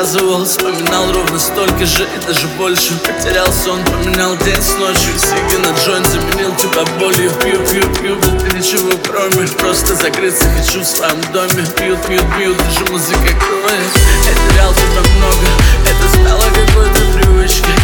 рассказывал, вспоминал ровно столько же и даже больше. Потерял сон, поменял день с ночью. Сиги на джойнт заменил тебя болью. Пью, будто ничего кроме. Просто закрыться хочу в своем доме. Пью, даже музыка кроет. Я терял тебя много, это стало какой-то привычкой.